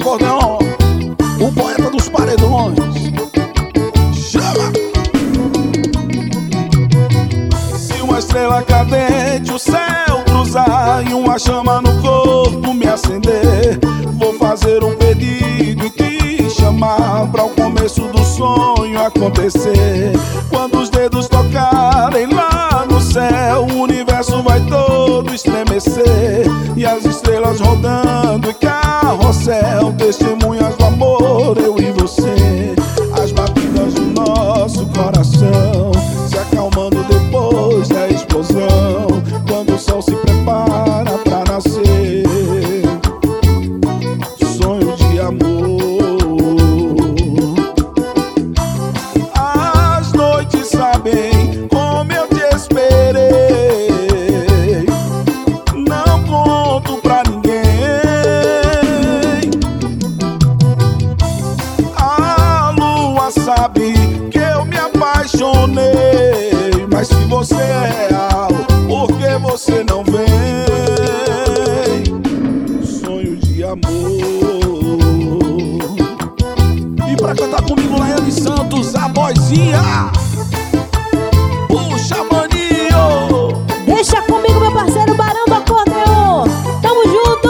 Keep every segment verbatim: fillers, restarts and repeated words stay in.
acordeon, o poeta dos paredões. Chama! Se uma estrela cadente o céu cruzar e uma chama no corpo me acender, vou fazer um pedido e te chamar pra o começo do sonho acontecer. Quando os dedos tocarem lá no céu, o universo vai todo estremecer, e as estrelas rodando e carrossel, testemunhas do amor, eu e você. As batidas do nosso coração se acalmando depois da explosão, quando o sol se prepara pra nascer. Sonho de amor. As noites sabem como eu te esperei, não conto pra ninguém. A lua sabe que eu me apaixonei, mas se você é real, por que você não vem? Sonho de amor. E pra cantar comigo, Laiane Santos, a vozinha. Puxa, maninho. Deixa comigo, meu parceiro Barão do Acordeon. Tamo junto!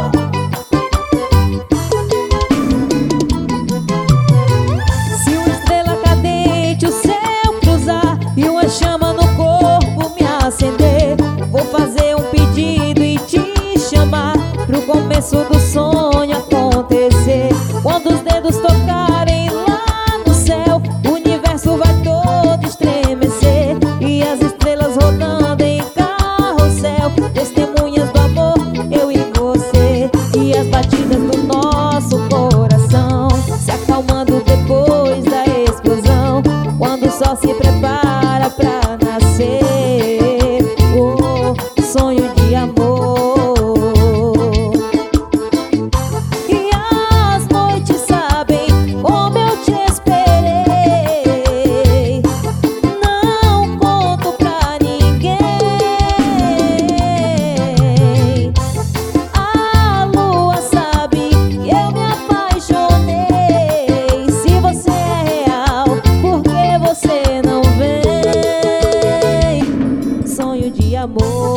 Se uma estrela cadente o céu cruzar e uma chama no corpo me acender, vou fazer um pedido e te chamar pro começo do sonho acontecer. Quando os dedos tocarem lá no céu, o universo vai todo estremecer, e as estrelas rodando em carrossel, testemunhas do amor, eu e você. E as batidas do nosso coração se acalmando depois da explosão, quando o sol se prepara pra nascer. Oh, sonho de amor. E as noites sabem como eu te esperei, não conto pra ninguém. A lua sabe que eu me apaixonei, se você é real, por que você não vem? Sonho de amor.